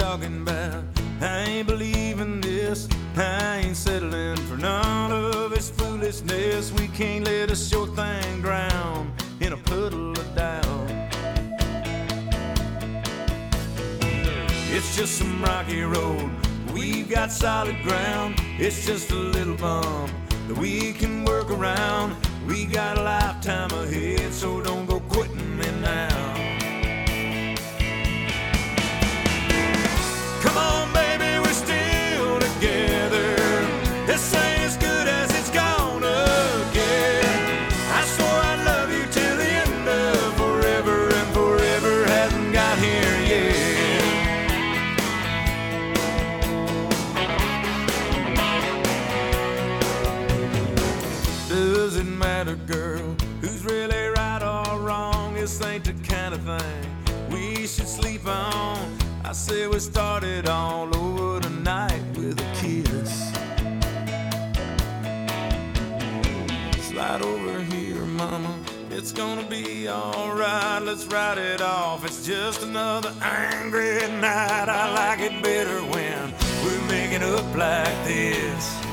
talking about. I ain't believing this. I ain't settling for none of his foolishness. We can't let a sure thing drown in a puddle of doubt. It's just some rocky road. We've got solid ground. It's just a little bump that we can work around. We got a lifetime ahead, so don't go quitting me now. Come on, baby, we're still together. This ain't as good as it's gonna get. I swore I'd love you till the end of forever, and forever hasn't got here yet. Does it matter, girl, who's really right or wrong? This ain't the kind of thing we should sleep on. I say we started all over tonight with a kiss. Slide over here, mama, it's gonna be alright. Let's ride it off, it's just another angry night. I like it better when we're making up like this.